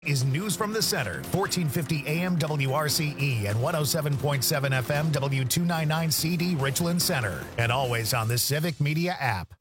Is News from the Center, 1450 AM WRCE and 107.7 FM W299CD Richland Center, and always on the Civic Media app.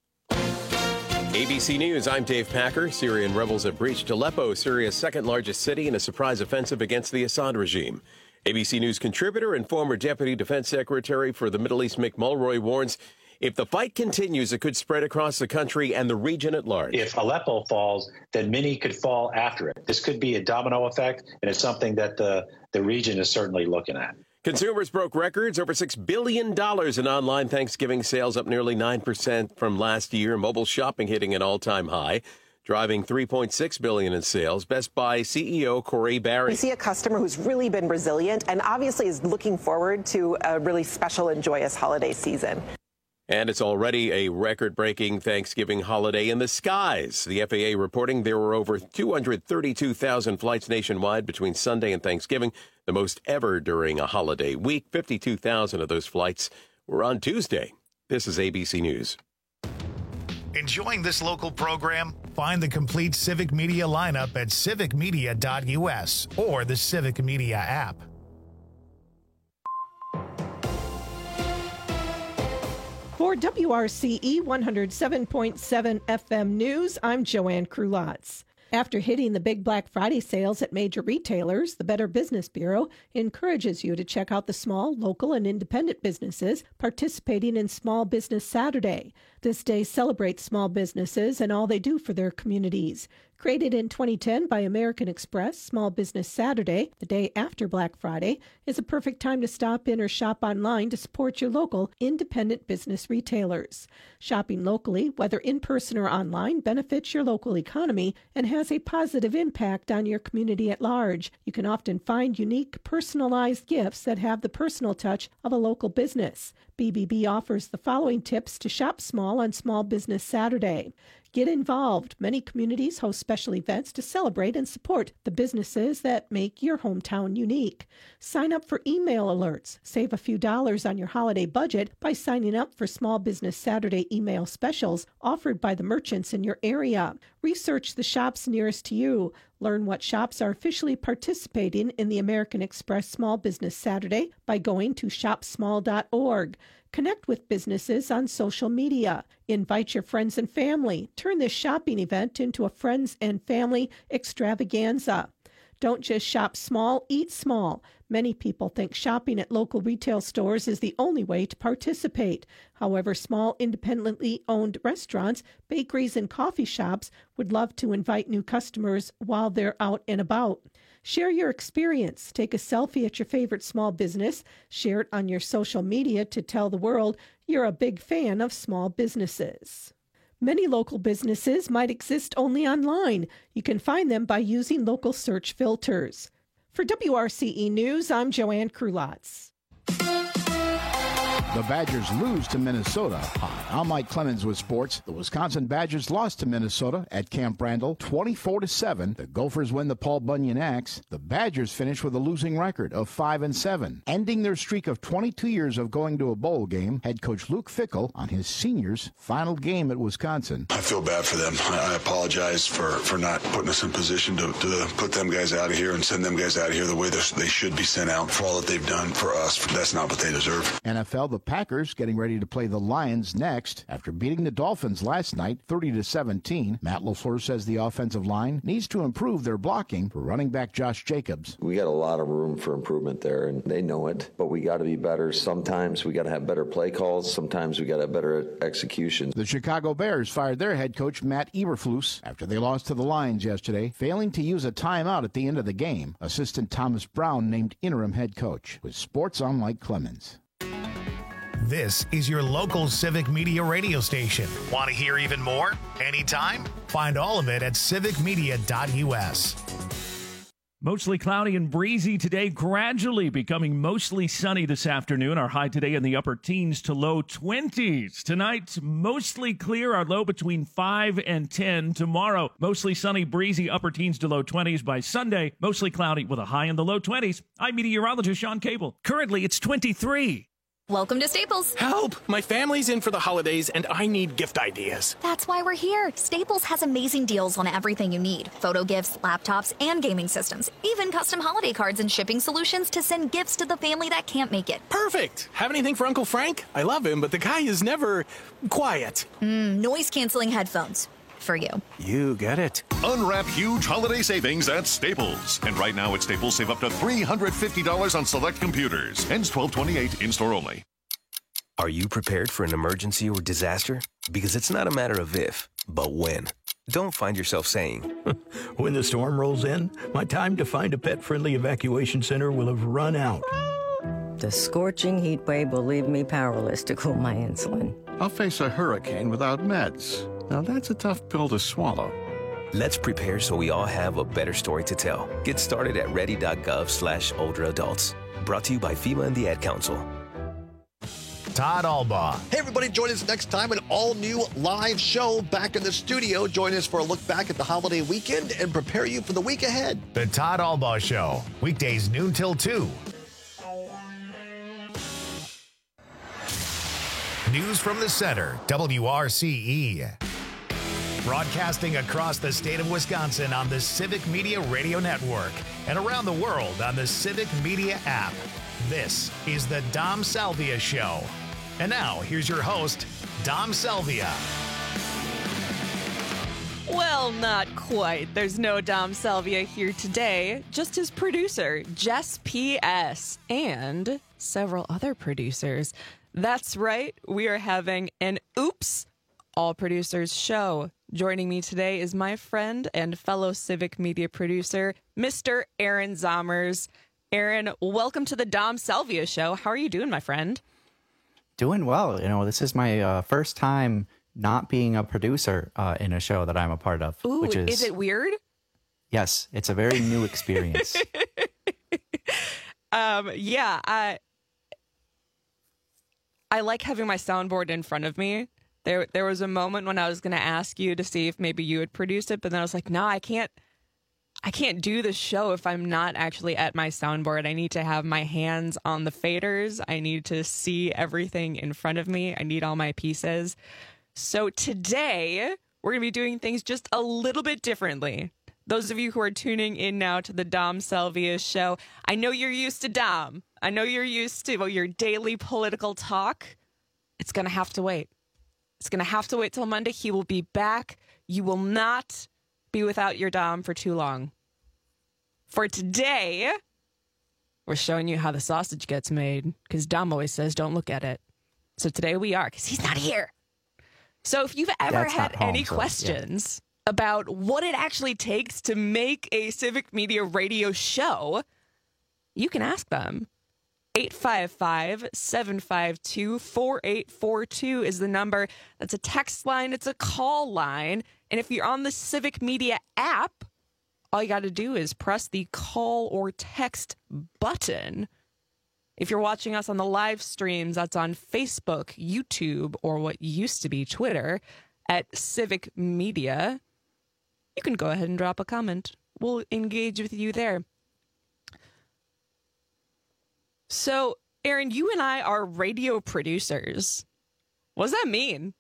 ABC News, I'm Dave Packer. Syrian rebels have breached Aleppo, Syria's second largest city, in a surprise offensive against the Assad regime. ABC News contributor and former Deputy Defense Secretary for the Middle East, Mick Mulroy, warns if the fight continues, it could spread across the country and the region at large. If Aleppo falls, then many could fall after it. This could be a domino effect, and it's something that the region is certainly looking at. Consumers broke records, over $6 billion in online Thanksgiving sales, up nearly 9% from last year. Mobile shopping hitting an all-time high, driving $3.6 billion in sales. Best Buy CEO Corey Barry. We see a customer who's really been resilient and obviously is looking forward to a really special and joyous holiday season. And it's already a record-breaking Thanksgiving holiday in the skies. The FAA reporting there were over 232,000 flights nationwide between Sunday and Thanksgiving, the most ever during a holiday week. 52,000 of those flights were on Tuesday. This is ABC News. Enjoying this local program? Find the complete Civic Media lineup at civicmedia.us or the Civic Media app. For WRCE 107.7 FM News, I'm Joanne Krulotz. After hitting the big Black Friday sales at major retailers, the Better Business Bureau encourages you to check out the small, local, and independent businesses participating in Small Business Saturday. This day celebrates small businesses and all they do for their communities. Created in 2010 by American Express, Small Business Saturday, the day after Black Friday, is a perfect time to stop in or shop online to support your local independent business retailers. Shopping locally, whether in person or online, benefits your local economy and has a positive impact on your community at large. You can often find unique, personalized gifts that have the personal touch of a local business. BBB offers the following tips to shop small on Small Business Saturday. Get involved. Many communities host special events to celebrate and support the businesses that make your hometown unique. Sign up for email alerts. Save a few dollars on your holiday budget by signing up for Small Business Saturday email specials offered by the merchants in your area. Research the shops nearest to you. Learn what shops are officially participating in the American Express Small Business Saturday by going to shopsmall.org. Connect with businesses on social media. Invite your friends and family. Turn this shopping event into a friends and family extravaganza. Don't just shop small, eat small. Many people think shopping at local retail stores is the only way to participate. However, small, independently owned restaurants, bakeries, and coffee shops would love to invite new customers while they're out and about. Share your experience. Take a selfie at your favorite small business. Share it on your social media to tell the world you're a big fan of small businesses. Many local businesses might exist only online. You can find them by using local search filters. For WRCE News, I'm Joanne Krulotz. The Badgers lose to Minnesota. Hi, I'm Mike Clemens with sports. The Wisconsin Badgers lost to Minnesota at Camp Randall 24-7. The Gophers win the Paul Bunyan Axe. The Badgers finish with a losing record of 5-7. Ending their streak of 22 years of going to a bowl game, head coach Luke Fickell on his seniors' final game at Wisconsin. I feel bad for them. I apologize for not putting us in position to put them guys out of here and send them guys out of here the way they should be sent out for all that they've done for us. That's not what they deserve. NFL, the Packers getting ready to play the Lions next. After beating the Dolphins last night 30-17, Matt LaFleur says the offensive line needs to improve their blocking for running back Josh Jacobs. We got a lot of room for improvement there, and they know it, but we got to be better. Sometimes we got to have better play calls. Sometimes we got to have better execution. The Chicago Bears fired their head coach Matt Eberflus after they lost to the Lions yesterday, failing to use a timeout at the end of the game. Assistant Thomas Brown named interim head coach. With sports, I'm Mike Clemens. This is your local Civic Media radio station. Want to hear even more? Anytime? Find all of it at civicmedia.us. Mostly cloudy and breezy today, gradually becoming mostly sunny this afternoon. Our high today in the upper teens to low 20s. Tonight, mostly clear, our low between 5 and 10. Tomorrow, mostly sunny, breezy, upper teens to low 20s. By Sunday, mostly cloudy with a high in the low 20s. I'm meteorologist Sean Cable. Currently, it's 23. Welcome to Staples. Help! My family's in for the holidays and I need gift ideas. That's why we're here. Staples has amazing deals on everything you need. Photo gifts, laptops, and gaming systems. Even custom holiday cards and shipping solutions to send gifts to the family that can't make it. Perfect! Have anything for Uncle Frank? I love him, but the guy is never quiet. Noise-canceling headphones. For you. You get it. Unwrap huge holiday savings at Staples. And right now at Staples, save up to $350 on select computers. Ends 12/28, in-store only. Are you prepared for an emergency or disaster? Because it's not a matter of if, but when. Don't find yourself saying, when the storm rolls in, my time to find a pet-friendly evacuation center will have run out. The scorching heat wave will leave me powerless to cool my insulin. I'll face a hurricane without meds. Now that's a tough pill to swallow. let's prepare so we all have a better story to tell. Get started at ready.gov/older adults. Brought to you by FEMA and the Ad Council. Todd Albaugh. Hey, everybody, join us next time, an all-new live show back in the studio. Join us for a look back at the holiday weekend and prepare you for the week ahead. The Todd Albaugh Show, weekdays noon till 2. News from the center, WRCE. Broadcasting across the state of Wisconsin on the Civic Media Radio Network and around the world on the Civic Media app. This is the Dom Salvia Show. And now, here's your host, Dom Salvia. Well, not quite. There's no Dom Salvia here today, just his producer, Jess P.S., and several other producers. That's right, we are having an Oops All Producers show. Joining me today is my friend and fellow Civic Media producer, Mr. Aaron Zommers. Aaron, welcome to the Dom Salvia Show. How are you doing, my friend? Doing well. You know, this is my first time not being a producer in a show that I'm a part of. Ooh, which is it weird? Yes, it's a very new experience. I like having my soundboard in front of me. There was a moment when I was going to ask you to see if maybe you had produced it, but then I was like, no, I can't do the show if I'm not actually at my soundboard. I need to have my hands on the faders. I need to see everything in front of me. I need all my pieces. So today, we're going to be doing things just a little bit differently. Those of you who are tuning in now to the Dom Salvia Show, I know you're used to Dom. I know you're used to your daily political talk. It's going to have to wait. It's going to have to wait till Monday. He will be back. You will not be without your Dom for too long. For today, we're showing you how the sausage gets made, because Dom always says don't look at it. So today we are, because he's not here. So if you've ever had any questions about what it actually takes to make a Civic Media radio show, you can ask them. 855-752-4842 is the number. That's a text line. It's a call line. And if you're on the Civic Media app, all you got to do is press the call or text button. If you're watching us on the live streams, that's on Facebook, YouTube, or what used to be Twitter, at Civic Media, you can go ahead and drop a comment. We'll engage with you there. So, Aaron, you and I are radio producers. What does that mean?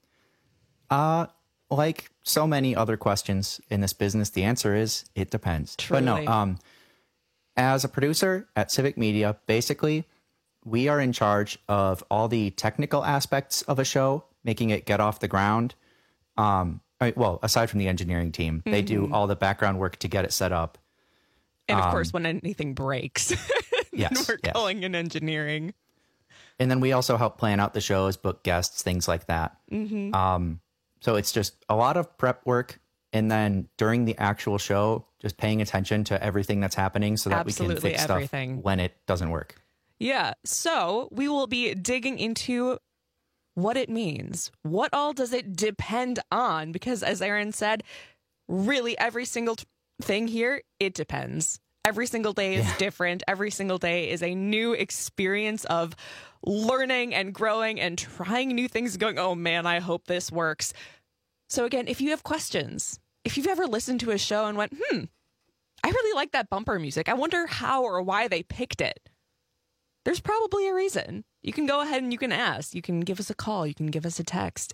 Like so many other questions in this business, the answer is it depends. Truly. But no, as a producer at Civic Media, basically, we are in charge of all the technical aspects of a show, making it get off the ground. Well, aside from the engineering team, they do all the background work to get it set up. And of course, when anything breaks, then we're calling in engineering. And then we also help plan out the shows, book guests, things like that. Mm-hmm. So it's just a lot of prep work. And then during the actual show, just paying attention to everything that's happening so that we can fix everything stuff when it doesn't work. Yeah. So we will be digging into what it means. What all does it depend on? Because as Aaron said, really every single thing here, it depends. Every single day is different. Every single day is a new experience of learning and growing and trying new things, going, oh man, I hope this works. So again, if you have questions, if you've ever listened to a show and went, I really like that bumper music. I wonder how or why they picked it. There's probably a reason. you can go ahead and you can ask. You can give us a call. You can give us a text,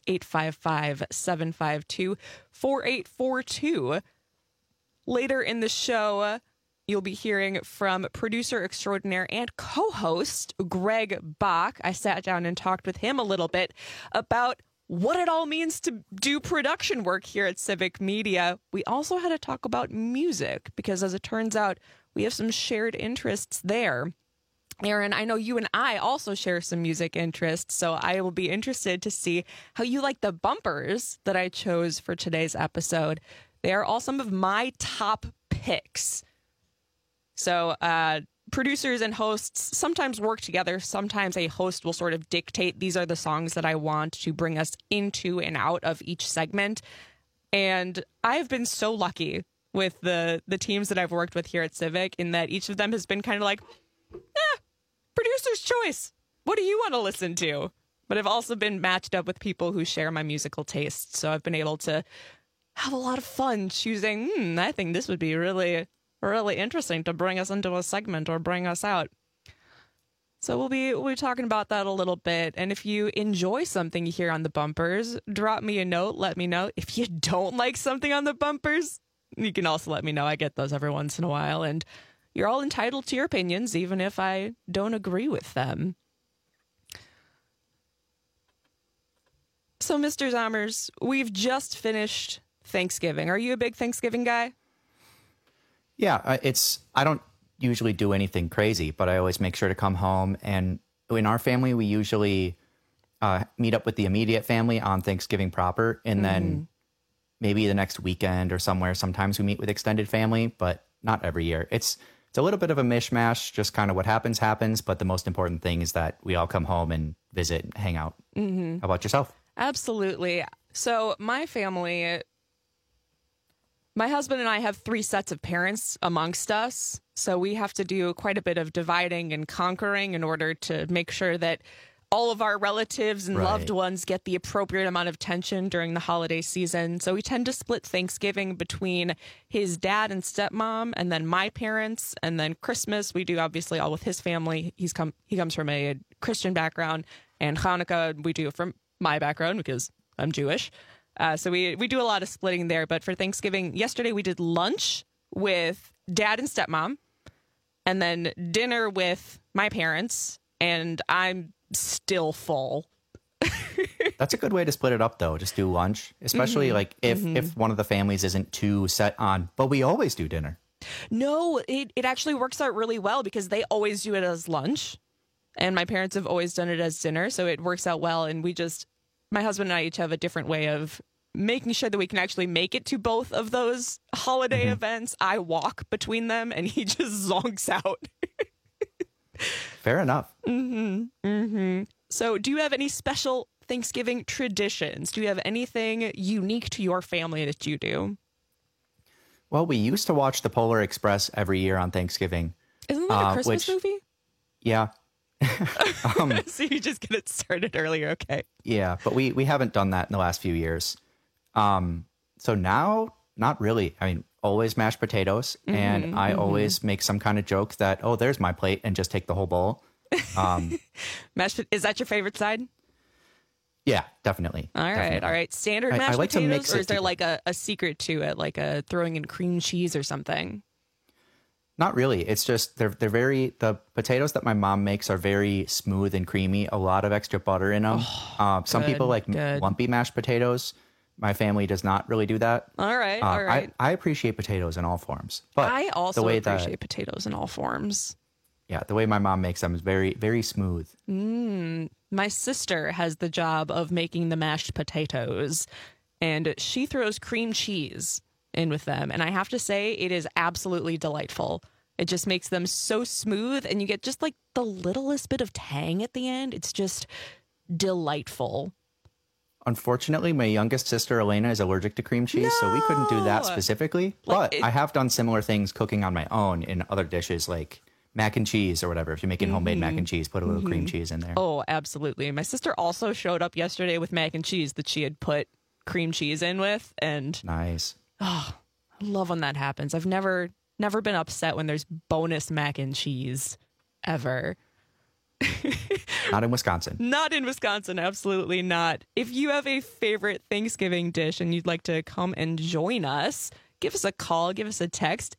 855-752-4842. Later in the show, you'll be hearing from producer extraordinaire and co-host Greg Bach. I sat down and talked with him a little bit about what it all means to do production work here at Civic Media. We also had to talk about music because, as it turns out, we have some shared interests there. Aaron, I know you and I also share some music interests, so I will be interested to see how you like the bumpers that I chose for today's episode. They are all some of my top picks. So producers and hosts sometimes work together. Sometimes a host will sort of dictate, these are the songs that I want to bring us into and out of each segment. And I've been so lucky with the teams that I've worked with here at Civic in that each of them has been kind of like, producer's choice. What do you want to listen to? But I've also been matched up with people who share my musical tastes. So I've been able to have a lot of fun choosing, I think this would be really, really interesting to bring us into a segment or bring us out. So we'll be talking about that a little bit. And if you enjoy something you hear on the bumpers, drop me a note. Let me know. If you don't like something on the bumpers, you can also let me know. I get those every once in a while. And you're all entitled to your opinions, even if I don't agree with them. So, Mr. Zommers, we've just finished Thanksgiving. Are you a big Thanksgiving guy? Yeah, I don't usually do anything crazy, but I always make sure to come home. And in our family, we usually meet up with the immediate family on Thanksgiving proper, and then maybe the next weekend or somewhere. Sometimes we meet with extended family, but not every year. It's a little bit of a mishmash, just kind of what happens. But the most important thing is that we all come home and visit and hang out. How about yourself? Absolutely. So my family, my husband and I have 3 sets of parents amongst us. So we have to do quite a bit of dividing and conquering in order to make sure that all of our relatives and loved ones get the appropriate amount of attention during the holiday season. So we tend to split Thanksgiving between his dad and stepmom, and then my parents, and then Christmas we do obviously all with his family. He comes from a Christian background, and Hanukkah we do from my background because I'm Jewish. So we do a lot of splitting there. But for Thanksgiving, yesterday we did lunch with dad and stepmom, and then dinner with my parents, and I'm still full. That's a good way to split it up, though. Just do lunch, especially like if one of the families isn't too set on, but we always do dinner. No, it actually works out really well because they always do it as lunch, and my parents have always done it as dinner. So it works out well. And my husband and I each have a different way of making sure that we can actually make it to both of those holiday events. I walk between them and he just zonks out. Fair enough. So do you have any special Thanksgiving traditions? Do you have anything unique to your family that you do? Well, we used to watch The Polar Express every year on Thanksgiving. Isn't that a Christmas movie? Yeah. So you just get it started earlier. Okay. Yeah, but we haven't done that in the last few years. So now, not really. I mean, always mashed potatoes, and I always make some kind of joke that, oh, there's my plate, and just take the whole bowl. Is that your favorite side? Yeah, definitely. All right. Standard mashed I like potatoes, to mix or it is there like a secret to it, like throwing in cream cheese or something? Not really. It's just the potatoes that my mom makes are very smooth and creamy. A lot of extra butter in them. Some people like lumpy mashed potatoes. My family does not really do that. All right. I appreciate potatoes in all forms. But I also appreciate potatoes in all forms. Yeah, the way my mom makes them is very, very smooth. My sister has the job of making the mashed potatoes, and she throws cream cheese in with them. And I have to say, it is absolutely delightful. It just makes them so smooth, and you get just like the littlest bit of tang at the end. It's just delightful. Unfortunately, my youngest sister, Elena, is allergic to cream cheese, so we couldn't do that specifically. But I have done similar things cooking on my own in other dishes, like mac and cheese or whatever. If you're making homemade mac and cheese, put a little cream cheese in there. Oh, absolutely. My sister also showed up yesterday with mac and cheese that she had put cream cheese in with. And nice. Oh, I love when that happens. I've never been upset when there's bonus mac and cheese ever. Not in Wisconsin. Not in Wisconsin, absolutely not. If you have a favorite Thanksgiving dish and you'd like to come and join us, give us a call, give us a text,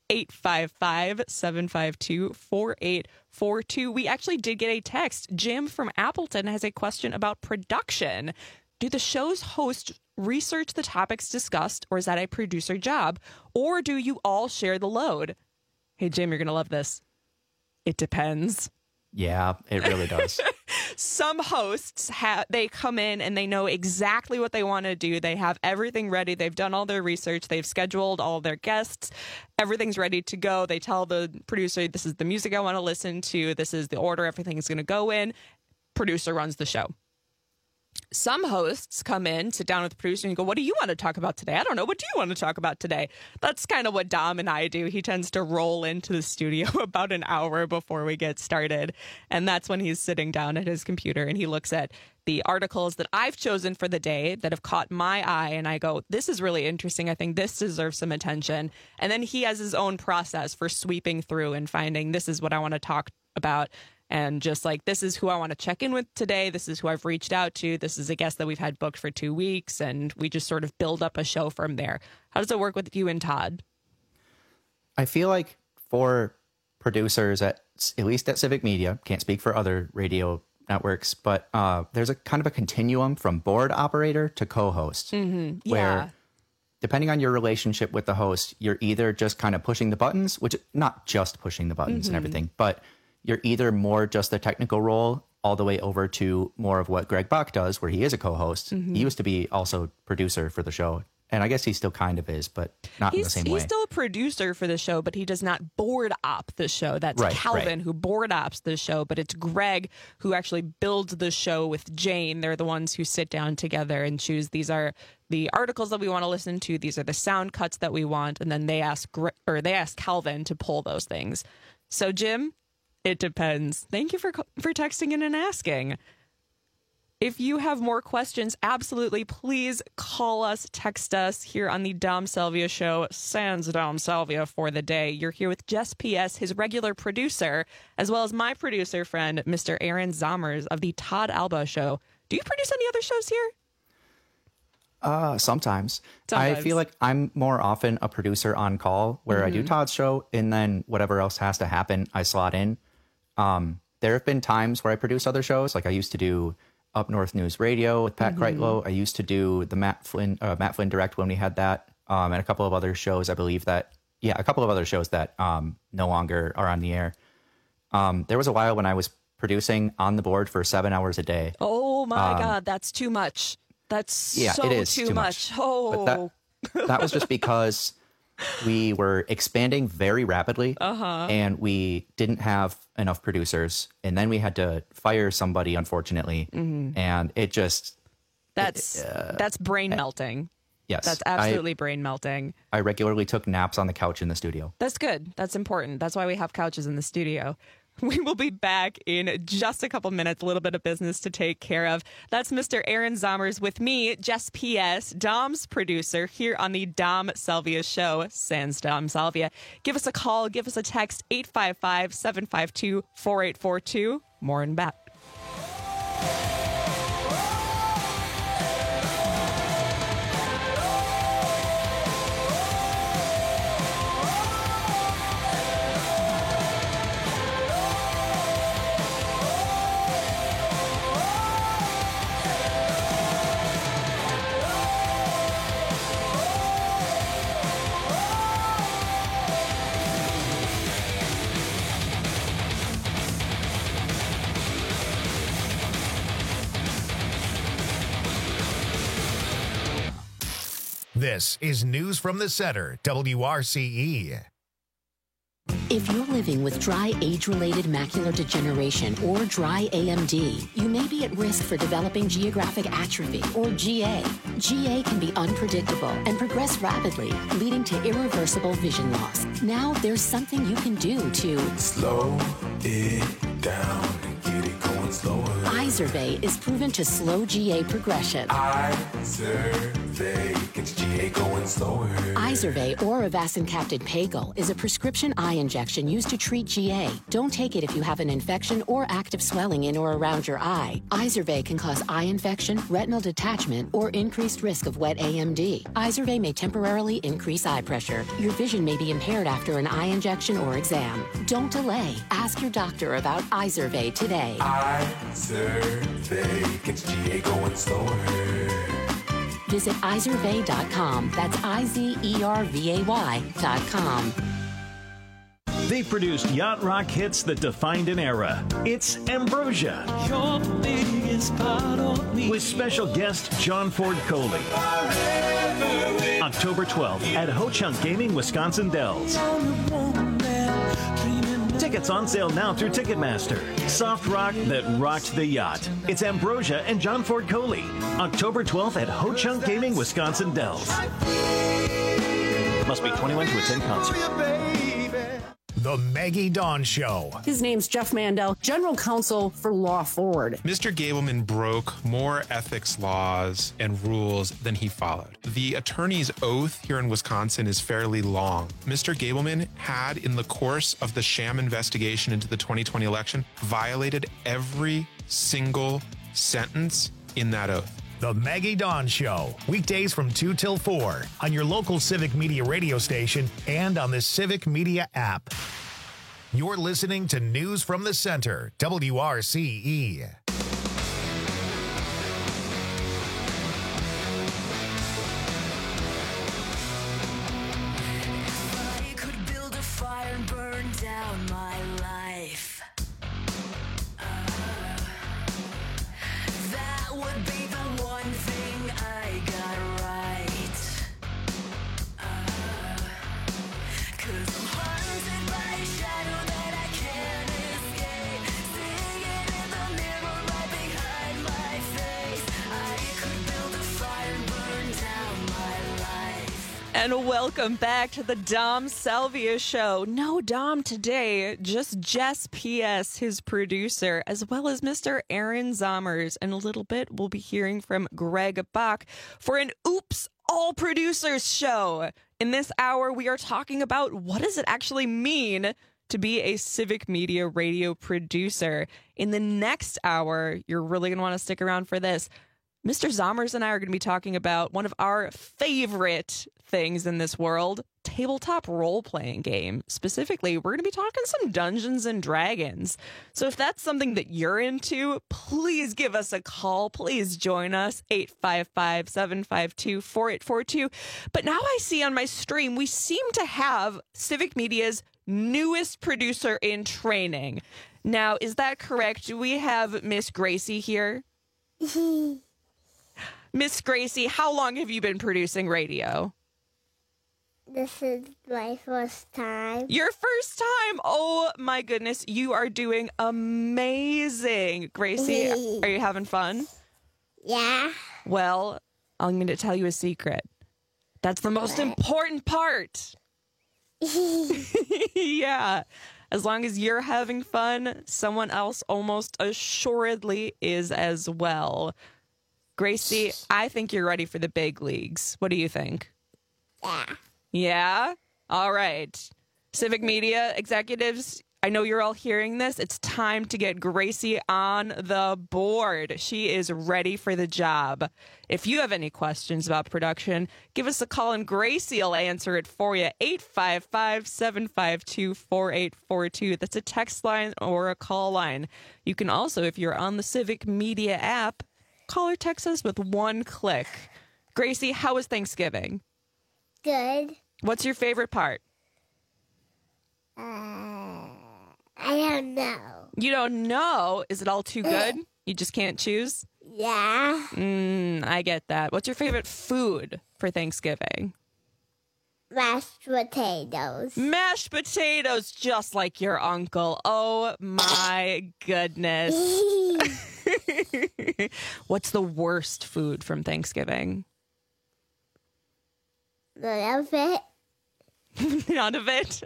855-752-4842. We actually did get a text. Jim from Appleton has a question about production. Do the show's hosts research the topics discussed, or is that a producer job? Or do you all share the load? Hey, Jim, you're going to love this. It depends. Yeah, it really does. Some hosts, they come in and they know exactly what they want to do. They have everything ready. They've done all their research. They've scheduled all their guests. Everything's ready to go. They tell the producer, this is the music I want to listen to. This is the order everything's going to go in. Producer runs the show. Some hosts come in, sit down with the producer, and go, what do you want to talk about today? I don't know. What do you want to talk about today? That's kind of what Dom and I do. He tends to roll into the studio about an hour before we get started. And that's when he's sitting down at his computer and he looks at the articles that I've chosen for the day that have caught my eye. And I go, this is really interesting. I think this deserves some attention. And then he has his own process for sweeping through and finding this is what I want to talk about. And just like, this is who I want to check in with today. This is who I've reached out to. This is a guest that we've had booked for 2 weeks. And we just sort of build up a show from there. How does it work with you and Todd? I feel like for producers, at least at Civic Media, can't speak for other radio networks, but there's a kind of a continuum from board operator to co-host. Mm-hmm. Where depending on your relationship with the host, you're either just kind of pushing the buttons, which not just pushing the buttons and everything, but you're either more just the technical role all the way over to more of what Greg Bach does, where he is a co-host. He used to be also producer for the show. And I guess he still kind of is, but not in the same way. He's still a producer for the show, but he does not board op the show. That's Calvin who board ops the show, but it's Greg who actually builds the show with Jane. They're the ones who sit down together and choose, these are the articles that we want to listen to. These are the sound cuts that we want. And then they ask Calvin to pull those things. So Jim, it depends. Thank you for texting in and asking. If you have more questions, absolutely, please call us, text us here on the Dom Salvia Show, sans Dom Salvia for the day. You're here with Jess P.S., his regular producer, as well as my producer friend, Mr. Aaron Zomers of the Todd Alba Show. Do you produce any other shows here? Sometimes. I feel like I'm more often a producer on call where I do Todd's show and then whatever else has to happen, I slot in. There have been times where I produce other shows. Like I used to do Up North News Radio with Pat Kreitlow. I used to do the Matt Flynn Direct when we had that. And a couple of other shows, I believe that, a couple of other shows that no longer are on the air. There was a while when I was producing on the board for 7 hours a day. Oh my God, that's too much. That's it is too much. Oh, but that was just because we were expanding very rapidly and we didn't have enough producers. And then we had to fire somebody, unfortunately. And it just... That's brain melting. Yes. That's absolutely brain melting. I regularly took naps on the couch in the studio. That's good. That's important. That's why we have couches in the studio. We will be back in just a couple minutes, a little bit of business to take care of. That's Mr. Aaron Zomers with me, Jess P.S., Dom's producer here on the Dom Salvia Show, sans Dom Salvia. Give us a call, give us a text, 855-752-4842. More in back. This is News from the Center, WRCE. If you're living with dry age-related macular degeneration or dry AMD, you may be at risk for developing geographic atrophy or GA. GA can be unpredictable and progress rapidly, leading to irreversible vision loss. Now there's something you can do to slow it down and get it going slower. Izervay is proven to slow GA progression. Izervay. Izervay gets GA going slower. Izervay or avacin-capted Pagel is a prescription eye injection used to treat GA. Don't take it if you have an infection or active swelling in or around your eye. Izervay can cause eye infection, retinal detachment, or increased risk of wet AMD. Izervay may temporarily increase eye pressure. Your vision may be impaired after an eye injection or exam. Don't delay. Ask your doctor about Izervay today. Izervay gets GA going slower. Visit Izervay.com. That's IZERVAY.com. They produced yacht rock hits that defined an era. It's Ambrosia. Your biggest part of me. With special guest John Ford Coley. October 12th at Ho Chunk Gaming, Wisconsin Dells. Tickets on sale now through Ticketmaster. Soft rock that rocked the yacht. It's Ambrosia and John Ford Coley. October 12th at Ho Chunk Gaming, Wisconsin Dells. Must be 21 to attend concert. The Maggie Dawn Show. His name's Jeff Mandel, General Counsel for Law Forward. Mr. Gableman broke more ethics laws and rules than he followed. The attorney's oath here in Wisconsin is fairly long. Mr. Gableman had, in the course of the sham investigation into the 2020 election, violated every single sentence in that oath. The Maggie Dawn Show, weekdays from 2 till 4 on your local Civic Media radio station and on the Civic Media app. You're listening to News from the Center, WRCE. I could build a fire and burn down my life. That would be the one thing I got right. 'Cause I'm haunted by a shadow that I can't escape. Singing in the mirror right behind my face. I could build a fire and burn down my life. And welcome back to the Dom Salvia Show. No Dom today, just Jess P.S., his producer, as well as Mr. Aaron Zommers. In a little bit, we'll be hearing from Greg Bach for an Oops All Producers show. In this hour, we are talking about what does it actually mean to be a Civic Media radio producer. In the next hour, you're really going to want to stick around for this. Mr. Zommers and I are going to be talking about one of our favorite things in this world, tabletop role-playing game. Specifically, we're going to be talking some Dungeons and Dragons. So if that's something that you're into, please give us a call. Please join us, 855-752-4842. But now I see on my stream, we seem to have Civic Media's newest producer in training. Now, is that correct? Do we have Miss Gracie here? Miss Gracie, how long have you been producing radio? This is my first time. Your first time? Oh my goodness, you are doing amazing. Gracie, are you having fun? Yeah. Well, I'm going to tell you a secret. That's the most important part. Yeah. As long as you're having fun, someone else almost assuredly is as well. Gracie, I think you're ready for the big leagues. What do you think? Yeah. Yeah? All right. Civic Media executives, I know you're all hearing this. It's time to get Gracie on the board. She is ready for the job. If you have any questions about production, give us a call and Gracie will answer it for you. 855-752-4842. That's a text line or a call line. You can also, if you're on the Civic Media app, call or text us with one click. Gracie, how was Thanksgiving? Good. What's your favorite part? I don't know. You don't know? Is it all too good? You just can't choose? Yeah. I get that. What's your favorite food for Thanksgiving? Mashed potatoes. Mashed potatoes, just like your uncle. Oh my goodness. What's the worst food from Thanksgiving? None of it. None of it?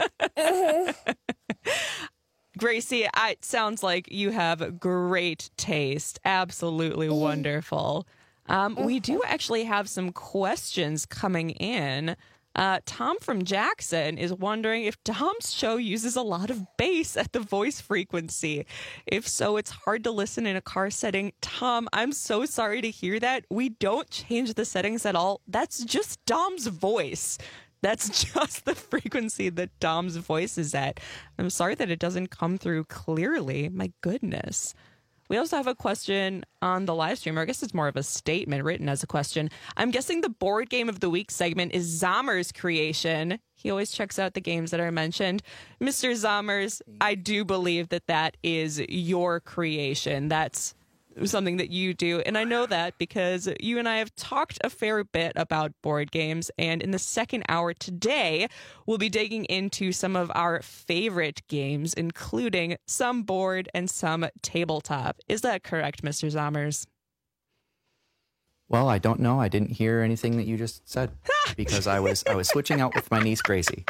Gracie, it sounds like you have great taste. Absolutely wonderful. We do actually have some questions coming in. Tom from Jackson is wondering if Dom's show uses a lot of bass at the voice frequency. If so, it's hard to listen in a car setting. Tom, I'm so sorry to hear that. We don't change the settings at all. That's just Dom's voice. That's just the frequency that Dom's voice is at. I'm sorry that it doesn't come through clearly. My goodness. We also have a question on the live stream, or I guess it's more of a statement written as a question. I'm guessing the board game of the week segment is Zommer's creation. He always checks out the games that are mentioned. Mr. Zommers, I do believe that that is your creation. That's something that you do. And I know that because you and I have talked a fair bit about board games. And in the second hour today, we'll be digging into some of our favorite games, including some board and some tabletop. Is that correct, Mr. Zommers? Well, I don't know. I didn't hear anything that you just said because I was switching out with my niece Gracie.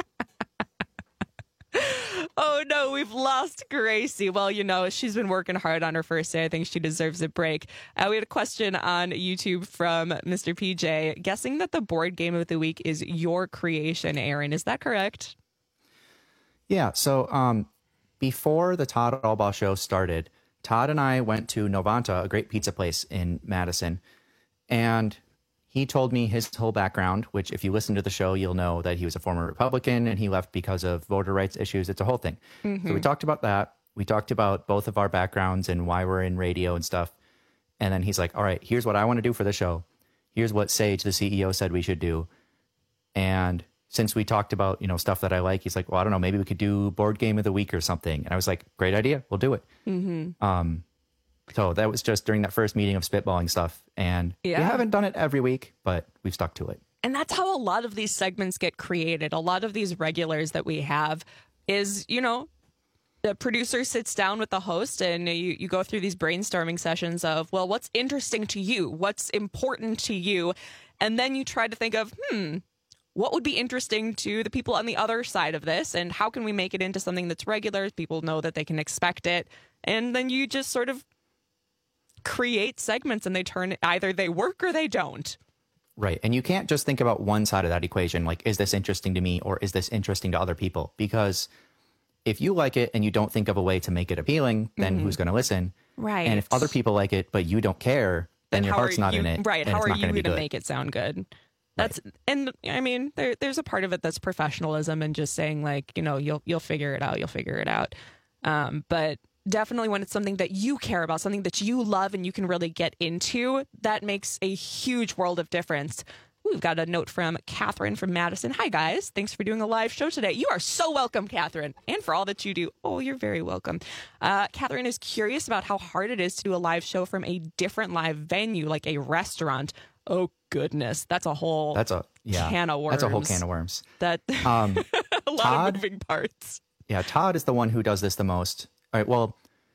Oh no, we've lost Gracie. Well, you know, she's been working hard on her first day. I think she deserves a break. We had a question on YouTube from Mr. PJ, guessing that the board game of the week is your creation, Aaron. Is that correct? Yeah. So before the Todd Albaugh show started, Todd and I went to Novanta, a great pizza place in Madison, and he told me his whole background, which if you listen to the show, you'll know that he was a former Republican and he left because of voter rights issues. It's a whole thing. Mm-hmm. So we talked about that. We talked about both of our backgrounds and why we're in radio and stuff. And then he's like, all right, here's what I want to do for the show. Here's what Sage, the CEO, said we should do. And since we talked about, you know, stuff that I like, he's like, well, I don't know, maybe we could do board game of the week or something. And I was like, great idea. We'll do it. Mm-hmm. So that was just during that first meeting of spitballing stuff. And we haven't done it every week, but we've stuck to it. And that's how a lot of these segments get created. A lot of these regulars that we have is, you know, the producer sits down with the host and you go through these brainstorming sessions of, well, what's interesting to you? What's important to you? And then you try to think of, what would be interesting to the people on the other side of this? And how can we make it into something that's regular? People know that they can expect it. And then you just sort of create segments and either they work or they don't. Right. And you can't just think about one side of that equation. Like, is this interesting to me or is this interesting to other people? Because if you like it and you don't think of a way to make it appealing, then who's going to listen? Right. And if other people like it, but you don't care, then your heart's not in it. Right. And how it's are not you gonna going be to good. make it sound good? That's right. And I mean, there's a part of it that's professionalism and just saying like, you know, you'll figure it out. You'll figure it out. But definitely when it's something that you care about, something that you love and you can really get into, that makes a huge world of difference. We've got a note from Catherine from Madison. Hi, guys. Thanks for doing a live show today. You are so welcome, Catherine, and for all that you do. Oh, you're very welcome. Catherine is curious about how hard it is to do a live show from a different live venue, like a restaurant. Oh, goodness. That's a whole can of worms. That's a whole can of worms. That a lot of moving parts. Yeah, Todd is the one who does this the most. All right, well,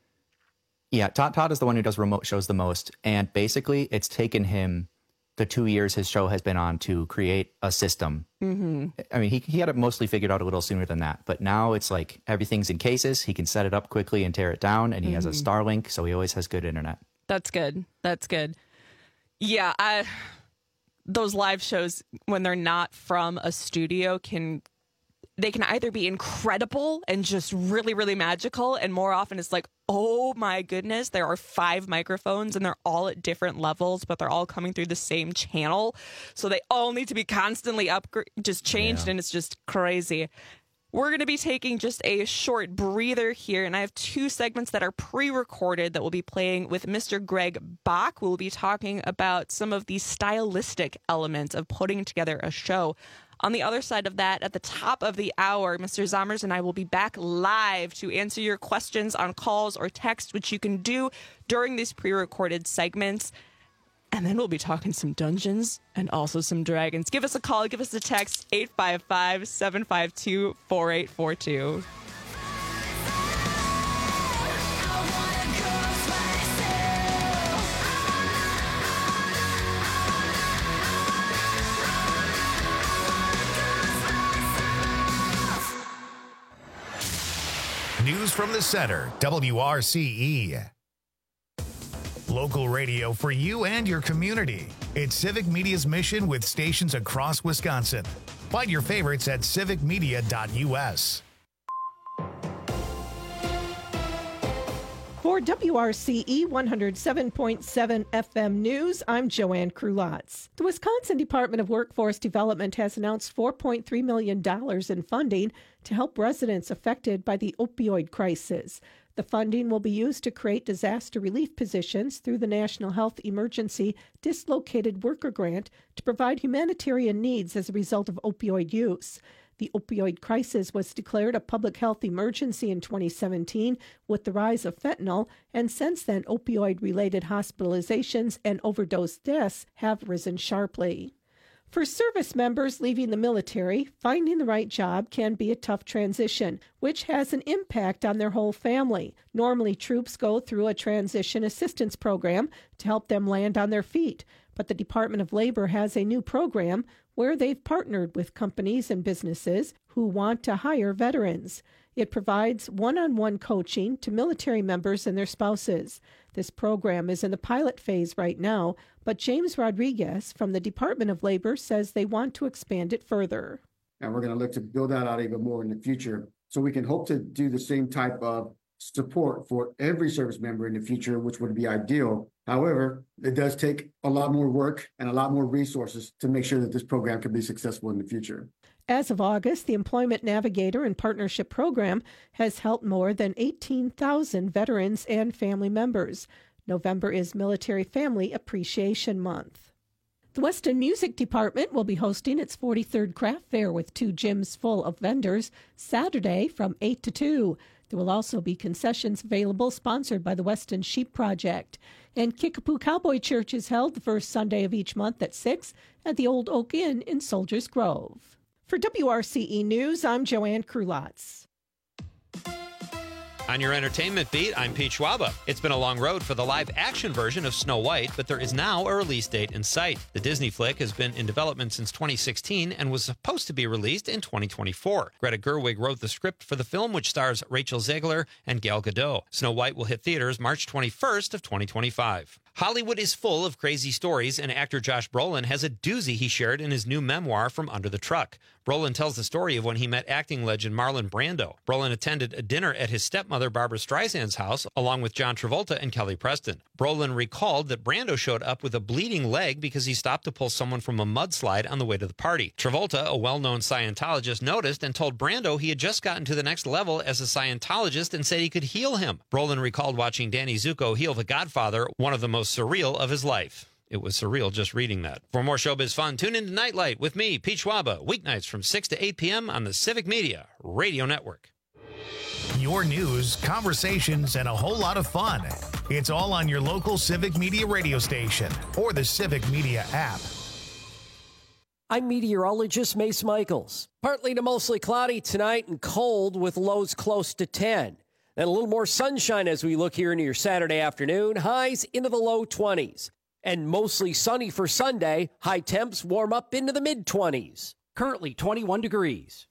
yeah, Todd is the one who does remote shows the most. And basically, it's taken him the 2 years his show has been on to create a system. Mm-hmm. I mean, he had it mostly figured out a little sooner than that. But now it's like everything's in cases. He can set it up quickly and tear it down. And he has a Starlink, so he always has good internet. That's good. That's good. Yeah, those live shows, when they're not from a studio, they can either be incredible and just really, really magical. And more often it's like, oh my goodness, there are 5 microphones and they're all at different levels, but they're all coming through the same channel. So they all need to be constantly changed. And it's just crazy. We're going to be taking just a short breather here. And I have 2 segments that are pre-recorded that will be playing with Mr. Greg Bach. We'll be talking about some of the stylistic elements of putting together a show. On the other side of that, at the top of the hour, Mr. Zommers and I will be back live to answer your questions on calls or text, which you can do during these pre-recorded segments. And then we'll be talking some Dungeons and also some Dragons. Give us a call, give us a text, 855-752-4842. News from the center, WRCE. local radio for you and your community. It's Civic Media's mission with stations across Wisconsin. Find your favorites at civicmedia.us. For WRCE 107.7 FM News, I'm Joanne Krulotz. The Wisconsin Department of Workforce Development has announced $4.3 million in funding to help residents affected by the opioid crisis. The funding will be used to create disaster relief positions through the National Health Emergency Dislocated Worker Grant to provide humanitarian needs as a result of opioid use. The opioid crisis was declared a public health emergency in 2017 with the rise of fentanyl, and since then, opioid-related hospitalizations and overdose deaths have risen sharply. For service members leaving the military, finding the right job can be a tough transition, which has an impact on their whole family. Normally, troops go through a transition assistance program to help them land on their feet, but the Department of Labor has a new program where they've partnered with companies and businesses who want to hire veterans. It provides one-on-one coaching to military members and their spouses. This program is in the pilot phase right now, but James Rodriguez from the Department of Labor says they want to expand it further. And we're going to look to build that out even more in the future, so we can hope to do the same type of support for every service member in the future, which would be ideal. However, it does take a lot more work and a lot more resources to make sure that this program can be successful in the future. As of August, the Employment Navigator and Partnership Program has helped more than 18,000 veterans and family members. November is Military Family Appreciation Month. The Weston Music Department will be hosting its 43rd Craft Fair with 2 gyms full of vendors Saturday from 8 to 2. There will also be concessions available sponsored by the Weston Sheep Project. And Kickapoo Cowboy Church is held the first Sunday of each month at 6 at the Old Oak Inn in Soldiers Grove. For WRCE News, I'm Joanne Krulotz. On your entertainment beat, I'm Pete Schwaba. It's been a long road for the live-action version of Snow White, but there is now a release date in sight. The Disney flick has been in development since 2016 and was supposed to be released in 2024. Greta Gerwig wrote the script for the film, which stars Rachel Zegler and Gal Gadot. Snow White will hit theaters March 21st of 2025. Hollywood is full of crazy stories, and actor Josh Brolin has a doozy he shared in his new memoir, From Under the Truck. Brolin tells the story of when he met acting legend Marlon Brando. Brolin attended a dinner at his stepmother Barbra Streisand's house, along with John Travolta and Kelly Preston. Brolin recalled that Brando showed up with a bleeding leg because he stopped to pull someone from a mudslide on the way to the party. Travolta, a well-known Scientologist, noticed and told Brando he had just gotten to the next level as a Scientologist and said he could heal him. Brolin recalled watching Danny Zuko heal The Godfather, one of the most surreal of his life. It was surreal just reading that. For more showbiz fun, tune in to Nightlight with me, Pete Schwaba, weeknights from 6 to 8 p.m. on the Civic Media Radio Network. Your news, conversations, and a whole lot of fun. It's all on your local Civic Media radio station or the Civic Media app. I'm meteorologist Mace Michaels. Partly to mostly cloudy tonight and cold with lows close to 10. Then a little more sunshine as we look here into your Saturday afternoon. Highs into the low 20s. And mostly sunny for Sunday. High temps warm up into the mid-20s. Currently 21 degrees.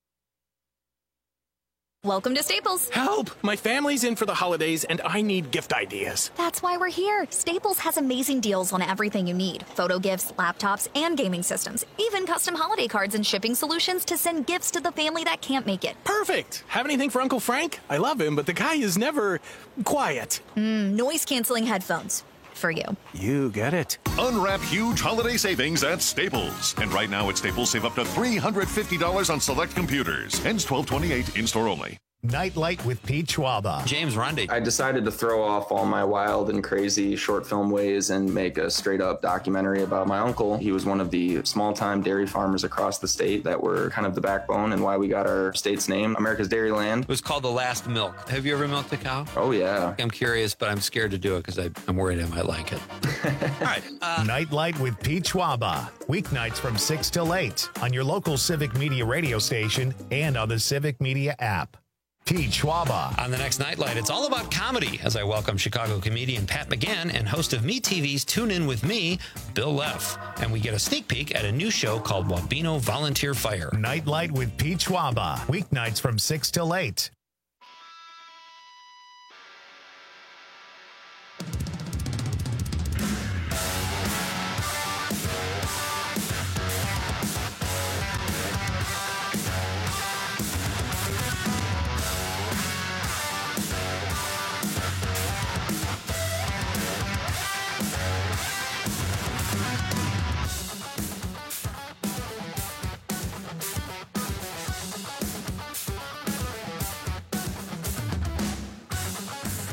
Welcome to Staples. Help! My family's in for the holidays and I need gift ideas. That's why we're here. Staples has amazing deals on everything you need. Photo gifts, laptops, and gaming systems. Even custom holiday cards and shipping solutions to send gifts to the family that can't make it. Perfect! Have anything for Uncle Frank? I love him, but the guy is never quiet. Noise-canceling headphones. For you. You get it. Unwrap huge holiday savings at Staples. And right now at Staples, save up to $350 on select computers. Ends 12/28, in-store only. Nightlight with Pete Schwaba. James Runde. I decided to throw off all my wild and crazy short film ways and make a straight up documentary about my uncle. He was one of the small time dairy farmers across the state that were kind of the backbone and why we got our state's name, America's Dairyland. It was called The Last Milk. Have you ever milked a cow? Oh, yeah. I'm curious, but I'm scared to do it because I'm worried I might like it. All right. Nightlight with Pete Schwaba. Weeknights from 6 till 8 on your local Civic Media radio station and on the Civic Media app. Pete Schwaba. On the next Nightlight, it's all about comedy as I welcome Chicago comedian Pat McGann and host of MeTV's Tune In With Me, Bill Leff. And we get a sneak peek at a new show called Wabeno Volunteer Fire. Nightlight with Pete Schwaba. Weeknights from 6 till 8.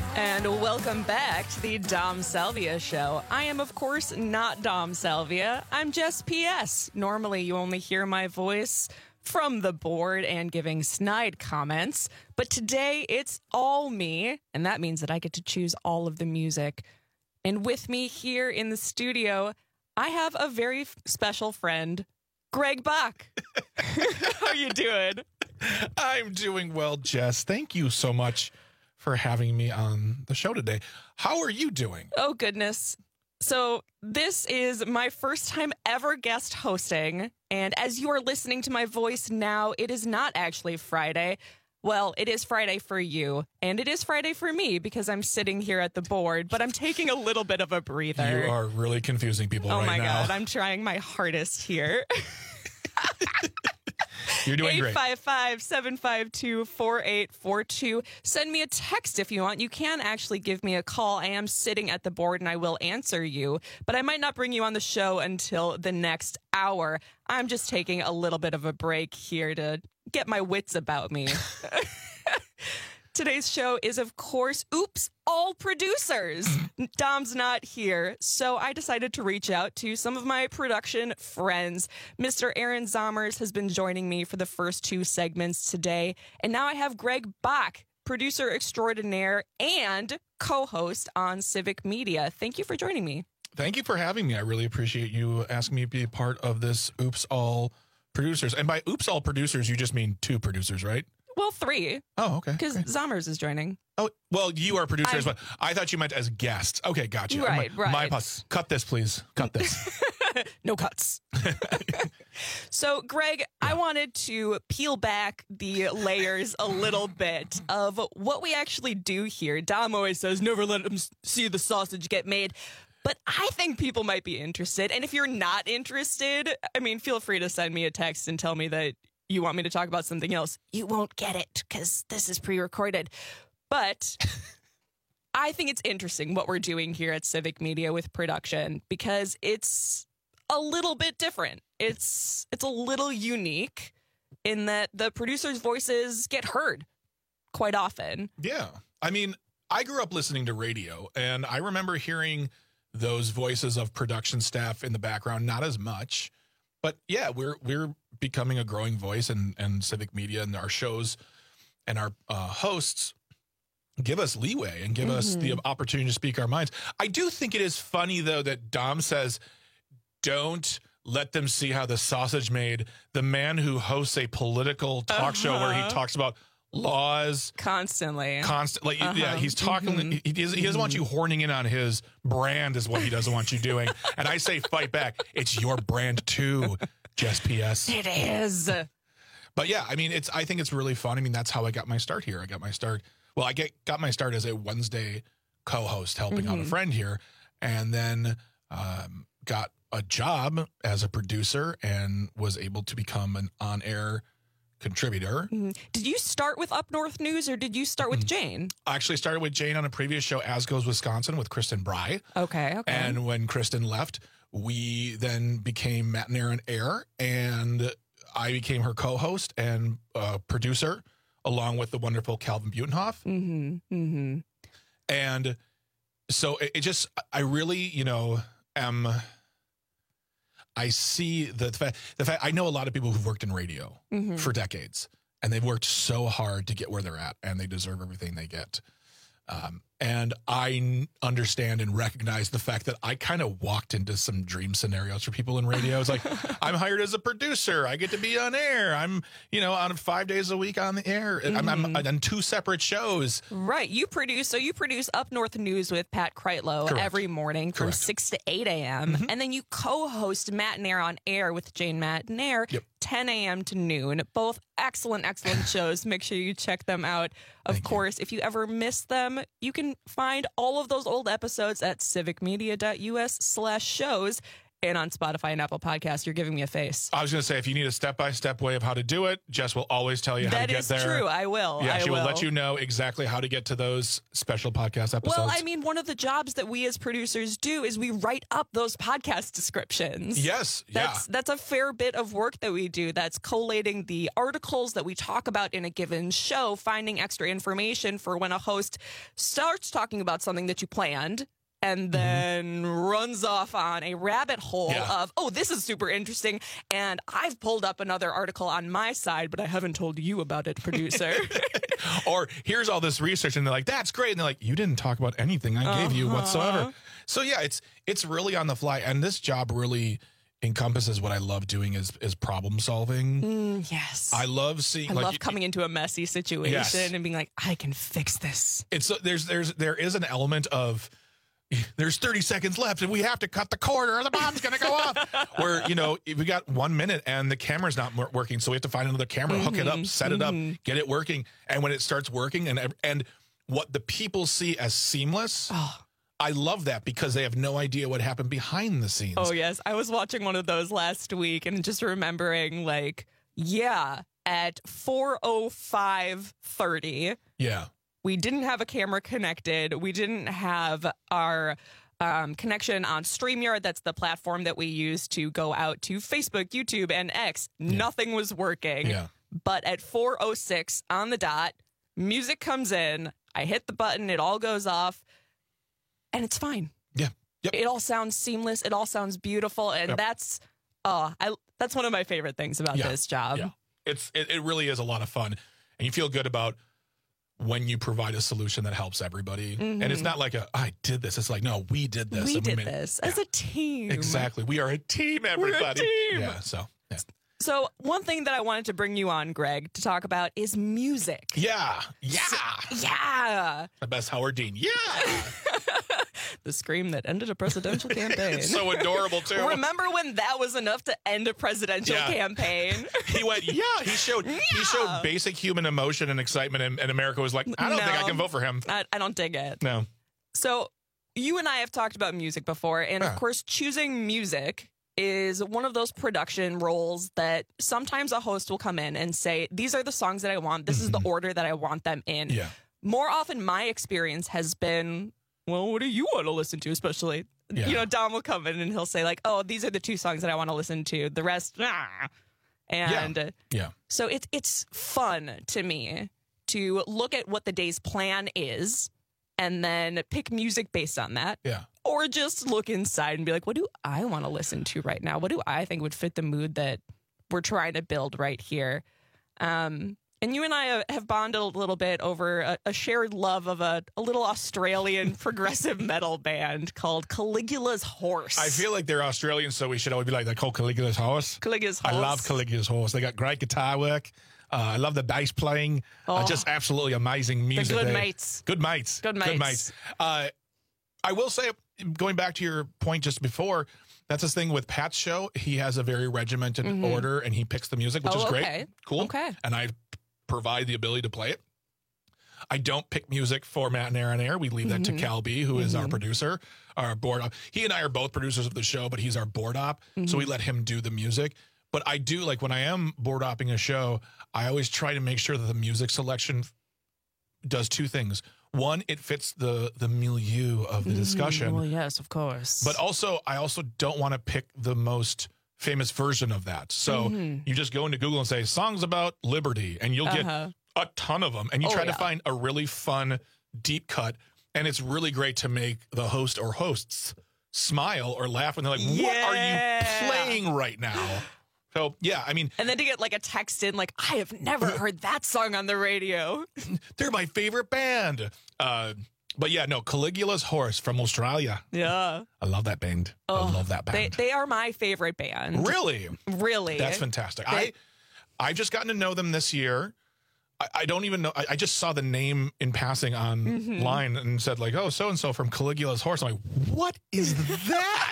And welcome back to the Dom Salvia Show. I am, of course, not Dom Salvia. I'm Jess P.S. Normally, you only hear my voice from the board and giving snide comments. But today, it's all me. And that means that I get to choose all of the music. And with me here in the studio, I have a very special friend, Greg Bach. How are you doing? I'm doing well, Jess. Thank you so much for having me on the show today. How are you doing? Oh, goodness. So this is my first time ever guest hosting. And as you are listening to my voice now, it is not actually Friday. Well, it is Friday for you, and it is Friday for me because I'm sitting here at the board, but I'm taking a little bit of a breather. You are really confusing people right now. Oh, my God. I'm trying my hardest here. You're doing great. 855-752-4842. Send me a text if you want. You can actually give me a call. I am sitting at the board and I will answer you, but I might not bring you on the show until the next hour. I'm just taking a little bit of a break here to get my wits about me. Today's show is, of course, Oops, All Producers. Dom's not here, so I decided to reach out to some of my production friends. Mr. Aaron Zommers has been joining me for the first two segments today, and now I have Greg Bach, producer extraordinaire and co-host on Civic Media. Thank you for joining me. Thank you for having me. I really appreciate you asking me to be a part of this Oops, All Producers. And by Oops, All Producers, you just mean two producers, right? Well, three. Oh, okay. Because Zommers is joining. Oh, well, you are producers, but I thought you meant as guests. Okay, gotcha. Right. Cut this, please. Cut this. No cuts. So, Greg, I wanted to peel back the layers a little bit of what we actually do here. Dom always says, never let them see the sausage get made. But I think people might be interested. And if you're not interested, I mean, feel free to send me a text and tell me that you want me to talk about something else. You won't get it because this is pre-recorded. But I think it's interesting what we're doing here at Civic Media with production because it's a little bit different. It's a little unique in that the producers' voices get heard quite often. Yeah. I mean, I grew up listening to radio, and I remember hearing those voices of production staff in the background, not as much. But yeah, we're becoming a growing voice, and Civic Media and our shows and our hosts give us leeway and give us the opportunity to speak our minds. I do think it is funny, though, that Dom says, don't let them see how the sausage made. The man who hosts a political talk show where he talks about laws constantly. Yeah, he's talking. He doesn't want you horning in on his brand is what he doesn't want you doing. And I say fight back. It's your brand too, Jess P.S. It is. But yeah, I mean, I think it's really fun. I mean, that's how I got my start here. I got my start as a Wednesday co-host helping out a friend here, and then got a job as a producer and was able to become an on-air contributor. Did you start with Up North News or did you start with Jane? I actually started with Jane on a previous show, As Goes Wisconsin, with Kristen Bry. Okay. And when Kristen left, we then became Matt and Aaron Air, and I became her co-host and producer, along with the wonderful Calvin Butenhoff. And so I really, I see the fact I know a lot of people who've worked in radio for decades, and they've worked so hard to get where they're at, and they deserve everything they get. And I understand and recognize the fact that I kind of walked into some dream scenarios for people in radio. It's like, I'm hired as a producer. I get to be on air. I'm, on 5 days a week on the air. I'm on two separate shows. Right. You produce Up North News with Pat Kreitlow every morning from 6 to 8 a.m. And then you co-host Matt and Air on air with Jane Matt and Air, 10 a.m. to noon. Both excellent shows. Make sure you check them out. Of course, if you ever miss them, you can find all of those old episodes at civicmedia.us/shows. and on Spotify and Apple Podcasts. You're giving me a face. I was going to say, if you need a step-by-step way of how to do it, Jess will always tell you how to get there. That is true. I will. Yeah, she will will let you know exactly how to get to those special podcast episodes. Well, I mean, one of the jobs that we as producers do is we write up those podcast descriptions. Yes. That's a fair bit of work that we do. That's collating the articles that we talk about in a given show, finding extra information for when a host starts talking about something that you planned and then runs off on a rabbit hole of, oh, this is super interesting. And I've pulled up another article on my side, but I haven't told you about it, producer. Or here's all this research, and they're like, that's great. And they're like, you didn't talk about anything I gave you whatsoever. So yeah, it's really on the fly. And this job really encompasses what I love doing is problem solving. Yes. I love seeing. I love coming into a messy situation and being like, I can fix this. There is an element of, there's 30 seconds left and we have to cut the cord or the bomb's going to go off. Where, we got 1 minute and the camera's not working. So we have to find another camera, hook it up, set it up, get it working. And when it starts working and what the people see as seamless, I love that because they have no idea what happened behind the scenes. Oh, yes. I was watching one of those last week and just remembering at 4:05:30. Yeah. We didn't have a camera connected. We didn't have our connection on StreamYard. That's the platform that we use to go out to Facebook, YouTube, and X. Yeah. Nothing was working. Yeah. But at 4:06 on the dot, music comes in. I hit the button. It all goes off. And it's fine. Yeah. Yep. It all sounds seamless. It all sounds beautiful. And that's one of my favorite things about this job. Yeah. It really is a lot of fun. And you feel good about when you provide a solution that helps everybody. And it's not like I did this. It's like, no, we did this. We did this as a team. Exactly. We are a team, everybody. We're a team. Yeah, So one thing that I wanted to bring you on, Greg, to talk about is music. Yeah. The best Howard Dean. Yeah. The scream that ended a presidential campaign. So adorable, too. Remember when that was enough to end a presidential campaign? He went, He showed basic human emotion and excitement, and America was like, I don't think I can vote for him. I don't dig it. No. So you and I have talked about music before, and of course, choosing music is one of those production roles that sometimes a host will come in and say, these are the songs that I want. This is the order that I want them in. Yeah. More often, my experience has been, well, what do you want to listen to? Especially, Dom will come in and he'll say like, oh, these are the two songs that I want to listen to. The rest, And so it's fun to me to look at what the day's plan is and then pick music based on that. Yeah. Or just look inside and be like, what do I want to listen to right now? What do I think would fit the mood that we're trying to build right here? And you and I have bonded a little bit over a shared love of a little Australian progressive metal band called Caligula's Horse. I feel like they're Australian, so we should always be like, they're called Caligula's Horse. Caligula's Horse. I love Caligula's Horse. They got great guitar work. I love the bass playing. Just absolutely amazing music. They're good mates. Good mates. Good mates. I will say, going back to your point just before, that's his thing with Pat's show. He has a very regimented order, and he picks the music, which is great. Okay. Cool. Okay. And I provide the ability to play it. I don't pick music for Matt and Aaron Air. We leave that to Cal B, who is our producer, our board op. He and I are both producers of the show, but he's our board op. So we let him do the music. But I do, like when I am board opping a show, I always try to make sure that the music selection does two things. One, it fits the milieu of the discussion. Well, yes, of course. But also, I also don't want to pick the most famous version of that. So you just go into Google and say, songs about liberty, and you'll get a ton of them. And you try to find a really fun, deep cut. And it's really great to make the host or hosts smile or laugh when they're like, what are you playing right now? So, yeah, I mean... And then to get, like, a text in, like, I have never heard that song on the radio. They're my favorite band. But, yeah, no, Caligula's Horse from Australia. Yeah. I love that band. I love that band. They are my favorite band. Really? Really. That's fantastic. I've just gotten to know them this year. I don't even know. I just saw the name in passing online and said, like, oh, so-and-so from Caligula's Horse. I'm like, what is that?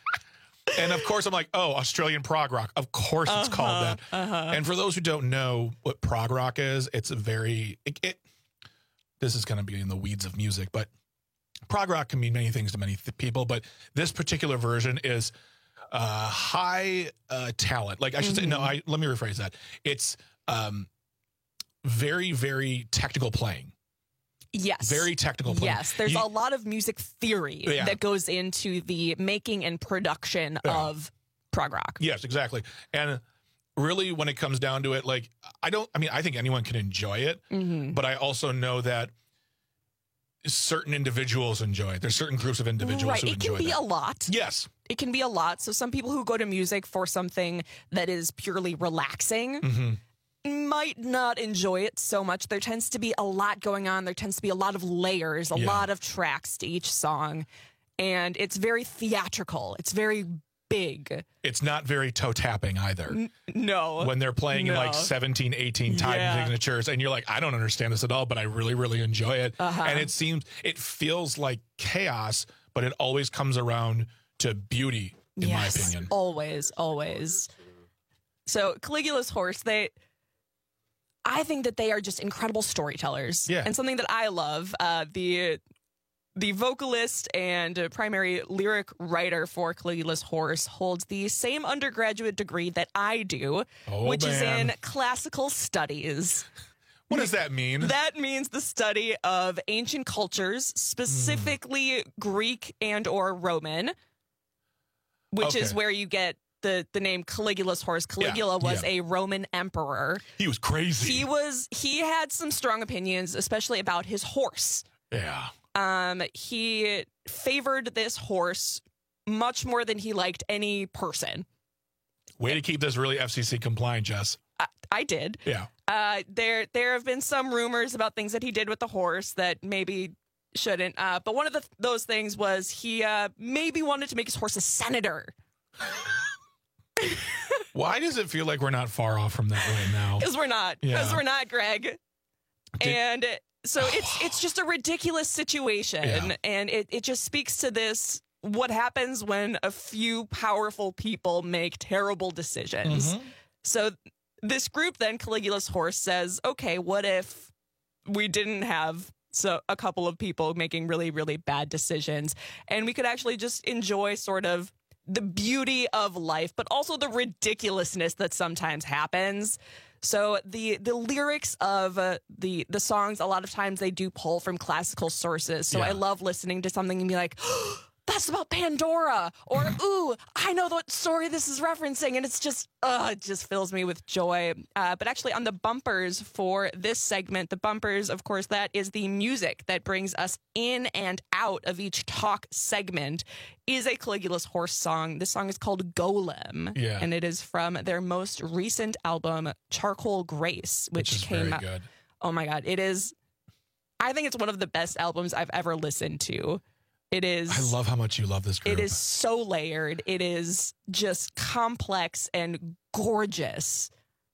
And of course, I'm like, oh, Australian prog rock. Of course it's called that. And for those who don't know what prog rock is, it's a very, this is going to be in the weeds of music, but prog rock can mean many things to many people. But this particular version is high talent. Like I should say, no, let me rephrase that. It's very, very technical playing. Yes. Very technical playing. Yes. There's a lot of music theory that goes into the making and production of prog rock. Yes, exactly. And really, when it comes down to it, like, I think anyone can enjoy it, but I also know that certain individuals enjoy it. There's certain groups of individuals who enjoy it. It can be a lot. Yes. It can be a lot. So some people who go to music for something that is purely relaxing might not enjoy it so much. There tends to be a lot going on. There tends to be a lot of layers, a lot of tracks to each song. And it's very theatrical. It's very big. It's not very toe tapping either. No. When they're playing in like 17, 18 time signatures and you're like, I don't understand this at all, but I really, really enjoy it. And it feels like chaos, but it always comes around to beauty, in my opinion. Always, always. So Caligula's Horse, I think that they are just incredible storytellers. Yeah. And something that I love, the vocalist and primary lyric writer for Caligula's Horse holds the same undergraduate degree that I do, which is in classical studies. What does that mean? That means the study of ancient cultures, specifically Greek and or Roman, which is where you get the name Caligula's Horse. Caligula was a Roman emperor. He was crazy. He had some strong opinions, especially about his horse. Yeah. He favored this horse much more than he liked any person. Way to keep this really FCC compliant, Jess. I did. Yeah. There have been some rumors about things that he did with the horse that maybe shouldn't. But one of those things was he maybe wanted to make his horse a senator. Why does it feel like we're not far off from that right now? Because we're not. Because we're not, Greg. And so it's just a ridiculous situation. And it just speaks to this, what happens when a few powerful people make terrible decisions. So this group then, Caligula's Horse, says, okay, what if we didn't have a couple of people making really, really bad decisions, and we could actually just enjoy sort of the beauty of life, but also the ridiculousness that sometimes happens. So the lyrics of the songs, a lot of times they do pull from classical sources. So I love listening to something and be like, oh, that's about Pandora, or ooh, I know what story this is referencing, and it's just, it just fills me with joy. But actually, on the bumpers for this segment, the bumpers, of course, that is the music that brings us in and out of each talk segment, is a Caligula's Horse song. This song is called Golem, and it is from their most recent album, Charcoal Grace, which came out. Good. Oh my God, it is. I think it's one of the best albums I've ever listened to. It is. I love how much you love this group. It is so layered. It is just complex and gorgeous.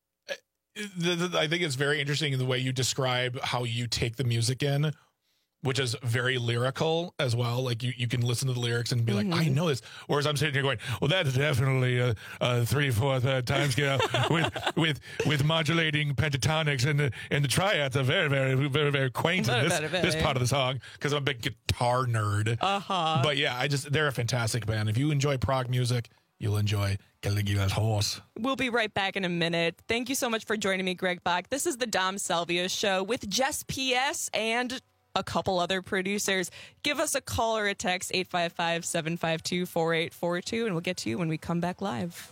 I think it's very interesting in the way you describe how you take the music in, which is very lyrical as well. Like you can listen to the lyrics and be like, I know this. Whereas I'm sitting here going, well, that's definitely a 3/4 time scale with modulating pentatonics and the triads are very, very, very, very quaint in this part of the song, because I'm a big guitar nerd. But yeah, they're a fantastic band. If you enjoy prog music, you'll enjoy Caligula's Horse. We'll be right back in a minute. Thank you so much for joining me, Greg Bach. This is the Dom Salvio Show with Jess P.S. and a couple other producers. Give us a call or a text, 855-752-4842, and we'll get to you when we come back live.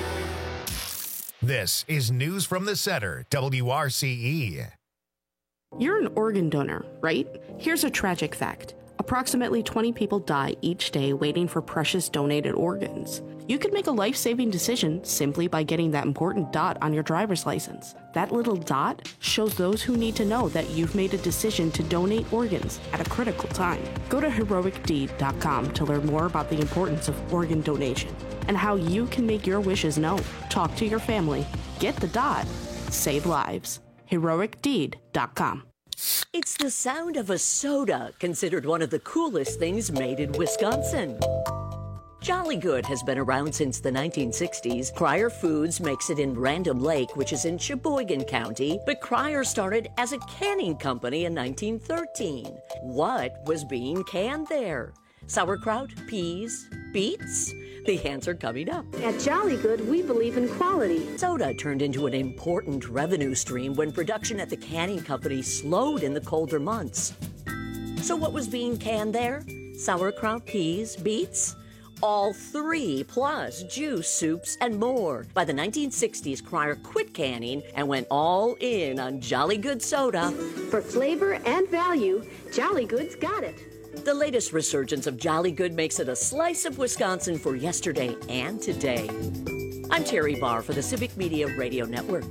This is News from the Center, WRCE. You're an organ donor, right? Here's a tragic fact. Approximately 20 people die each day waiting for precious donated organs. You could make a life-saving decision simply by getting that important dot on your driver's license. That little dot shows those who need to know that you've made a decision to donate organs at a critical time. Go to heroicdeed.com to learn more about the importance of organ donation and how you can make your wishes known. Talk to your family. Get the dot. Save lives. heroicdeed.com. It's the sound of a soda, considered one of the coolest things made in Wisconsin. Jolly Good has been around since the 1960s. Cryer Foods makes it in Random Lake, which is in Sheboygan County, but Cryer started as a canning company in 1913. What was being canned there? Sauerkraut, peas, beets? The answer coming up. At Jolly Good, we believe in quality. Soda turned into an important revenue stream when production at the canning company slowed in the colder months. So what was being canned there? Sauerkraut, peas, beets? All three, plus juice, soups, and more. By the 1960s, Cryer quit canning and went all in on Jolly Good soda. For flavor and value, Jolly Good's got it. The latest resurgence of Jolly Good makes it a slice of Wisconsin for yesterday and today. I'm Terry Barr for the Civic Media Radio Network.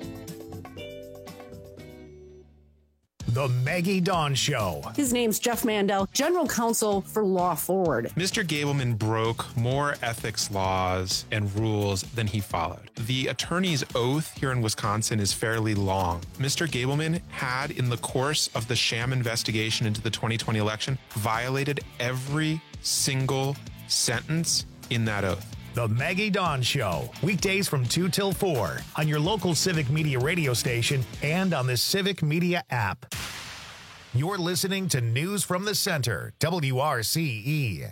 The Maggie Dawn Show. His name's Jeff Mandel, General Counsel for Law Forward. Mr. Gableman broke more ethics laws and rules than he followed. The attorney's oath here in Wisconsin is fairly long. Mr. Gableman had, in the course of the sham investigation into the 2020 election, violated every single sentence in that oath. The Maggie Dawn Show, weekdays from 2 till 4 on your local Civic Media radio station and on the Civic Media app. You're listening to News from the Center, WRCE.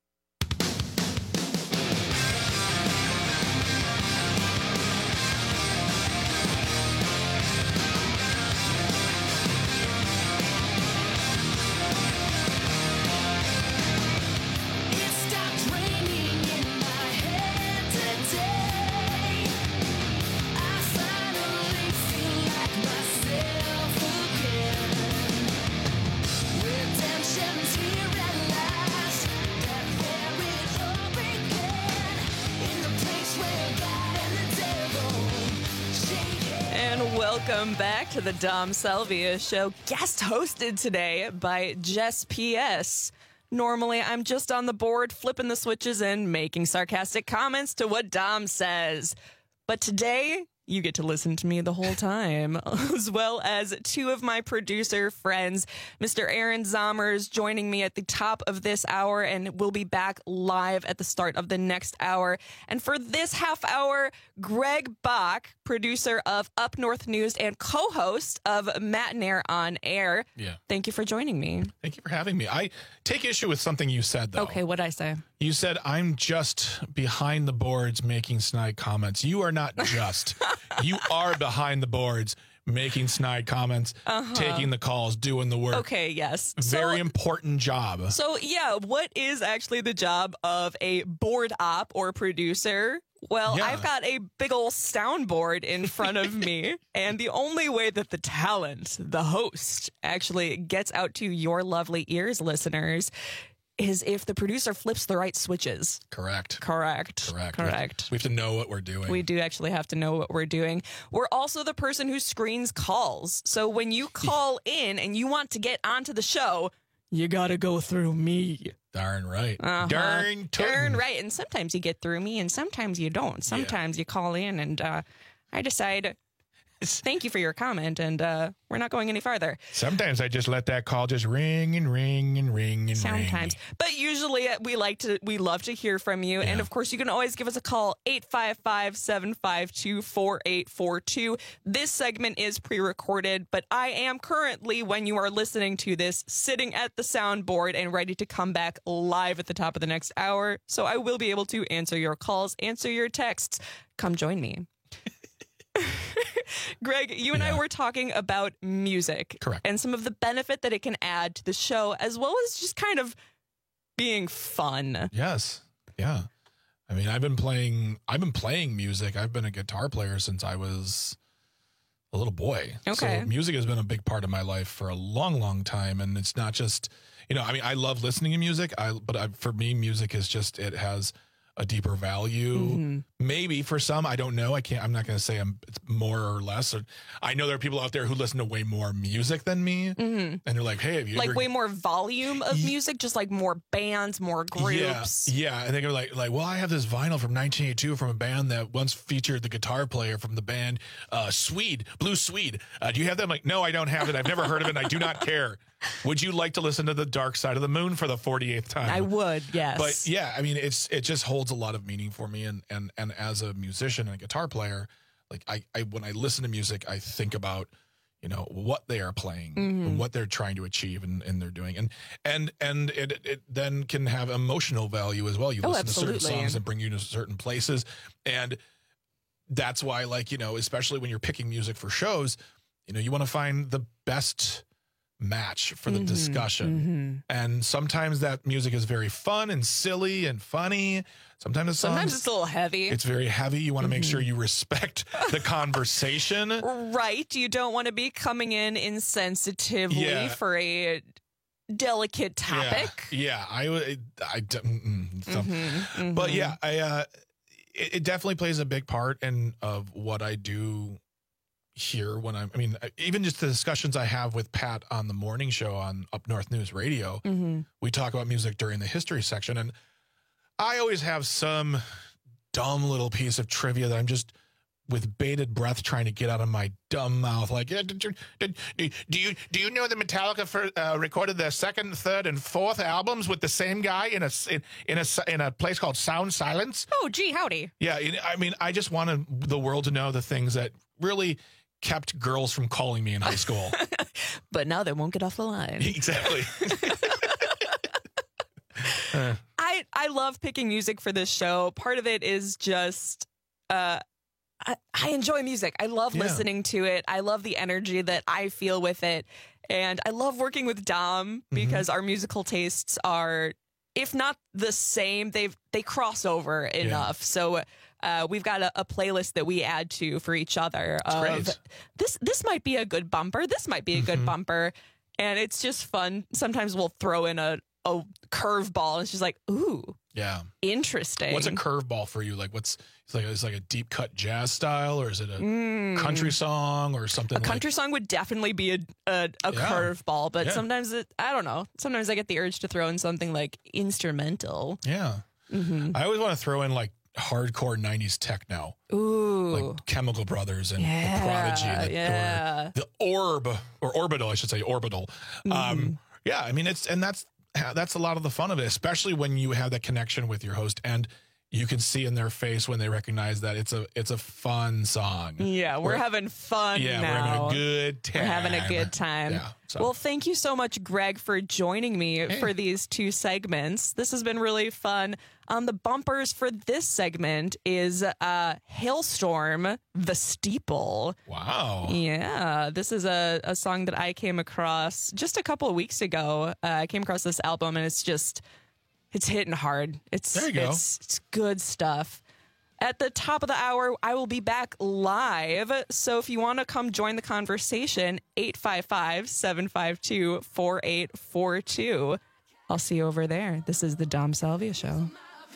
Welcome back to the Dom Salvia Show, guest hosted today by Jess P.S. Normally, I'm just on the board flipping the switches and making sarcastic comments to what Dom says. But today, you get to listen to me the whole time, as well as two of my producer friends. Mr. Aaron Zommers joining me at the top of this hour, and we'll be back live at the start of the next hour. And for this half hour, Greg Bach, producer of Up North News and co-host of Matinaire on Air. Yeah. Thank you for joining me. Thank you for having me. I take issue with something you said, though. Okay, what'd I say? You said, I'm just behind the boards making snide comments. You are not just. You are behind the boards making snide comments, taking the calls, doing the work. Okay, yes. Very important job. So, yeah, what is actually the job of a board op or producer? Well, Yeah. I've got a big ol' soundboard in front of me, and the only way that the talent, the host, actually gets out to your lovely ears, listeners, is if the producer flips the right switches. Correct. Correct. We have to know what we're doing. We do actually have to know what we're doing. We're also the person who screens calls. So when you call in and you want to get onto the show, you got to go through me. Darn right. Darn right. And sometimes you get through me and sometimes you don't. Sometimes you call in and I decide, thank you for your comment, and we're not going any farther. Sometimes I just let that call just ring and ring and ring and Sometimes. ring. But usually we love to hear from you. And of course, you can always give us a call, 855-752-4842. This segment is pre-recorded, but I am currently, when you are listening to this, sitting at the soundboard and ready to come back live at the top of the next hour. So I will be able to answer your calls, answer your texts. Come join me. Greg, you and I were talking about music. Correct. And some of the benefit that it can add to the show, as well as just kind of being fun. Yes. Yeah. I mean, I've been playing music. I've been a guitar player since I was a little boy. Okay. So music has been a big part of my life for a long, long time. And it's not just, I mean, I love listening to music, but for me, music is just, it has a deeper value. Maybe for some, I don't know. I'm not going to say it's more or less. I know there are people out there who listen to way more music than me. And they're like, hey, have you like ever... way more volume of music, just like more bands, more groups. Yeah. And they go like, well, I have this vinyl from 1982 from a band that once featured the guitar player from the band Blue Swede. Do you have that? I'm like, no, I don't have it. I've never heard of it. And I do not care. Would you like to listen to The Dark Side of the Moon for the 48th time? I would, yes. But yeah, I mean, it just holds a lot of meaning for me. And as a musician and a guitar player, like I when I listen to music, I think about, what they are playing and what they're trying to achieve and they're doing. And it then can have emotional value as well. You listen to certain songs that bring you to certain places. And that's why, like, especially when you're picking music for shows, you want to find the best match for the discussion. And sometimes that music is very fun and silly and funny. Sometimes it's a little heavy. It's very heavy. You want to make sure you respect the conversation. Right. You don't want to be coming in insensitively for a delicate topic. Yeah. But yeah, it definitely plays a big part of what I do here when even just the discussions I have with Pat on the morning show on Up North News Radio, we talk about music during the history section, and I always have some dumb little piece of trivia that I'm just with bated breath trying to get out of my dumb mouth. Like, do you know that Metallica recorded their second, third, and fourth albums with the same guy in a place called Sound Silence? Oh, gee, howdy. Yeah, I mean, I just wanted the world to know the things that really kept girls from calling me in high school. But now they won't get off the line. Exactly. I love picking music for this show. Part of it is just I enjoy music. I love listening to it. I love the energy that I feel with it. And I love working with Dom because our musical tastes are, if not the same, they cross over enough. So we've got a playlist that we add to for each other. This might be a good bumper. This might be a good bumper. And it's just fun. Sometimes we'll throw in a curveball. It's just like, ooh, yeah, interesting. What's a curveball for you? Like, it's like a deep cut jazz style, or is it a country song or something? A country song would definitely be a curveball, but sometimes I don't know. Sometimes I get the urge to throw in something like instrumental. Yeah, I always want to throw in like hardcore 90s techno. Ooh. Like Chemical Brothers and The Prodigy. The Orbital, I should say, Orbital. Yeah, I mean, that's a lot of the fun of it, especially when you have that connection with your host and you can see in their face when they recognize that it's a fun song. Yeah, we're having fun now. We're having a good time. We're having a good time. Yeah, so. Well, thank you so much, Greg, for joining me for these two segments. This has been really fun. The bumpers for this segment is Hailstorm, The Steeple. Wow. Yeah, this is a song that I came across just a couple of weeks ago. I came across this album, and it's hitting hard. There you go. It's good stuff. At the top of the hour, I will be back live. So if you want to come join the conversation, 855-752-4842. I'll see you over there. This is the Dom Salvia Show.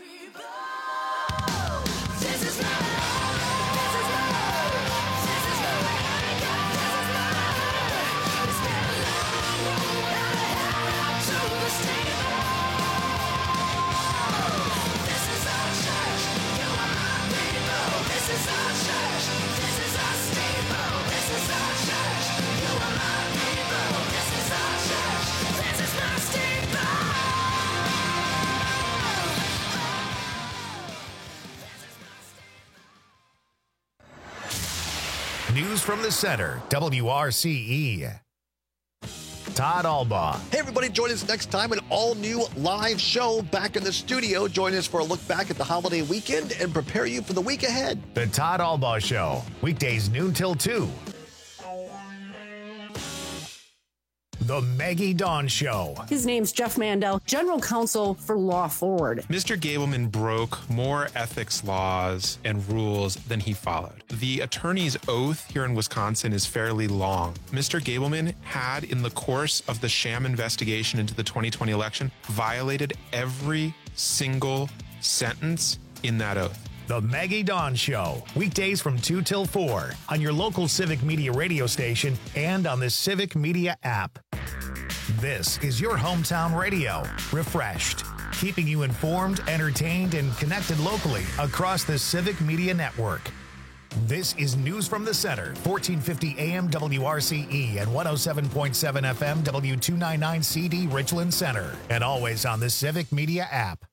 News from the Center, WRCE. Todd Albaugh. Hey, everybody, join us next time, an all-new live show back in the studio. Join us for a look back at the holiday weekend and prepare you for the week ahead. The Todd Albaugh Show, weekdays noon till 2. The Maggie Dawn Show. His name's Jeff Mandel, General Counsel for Law Forward. Mr. Gableman broke more ethics laws and rules than he followed. The attorney's oath here in Wisconsin is fairly long. Mr. Gableman had, in the course of the sham investigation into the 2020 election, violated every single sentence in that oath. The Maggie Dawn Show, weekdays from 2 till 4 on your local Civic Media radio station and on the Civic Media app. This is your hometown radio, refreshed, keeping you informed, entertained, and connected locally across the Civic Media network. This is News from the Center, 1450 AM WRCE and 107.7 FM W299CD Richland Center, and always on the Civic Media app.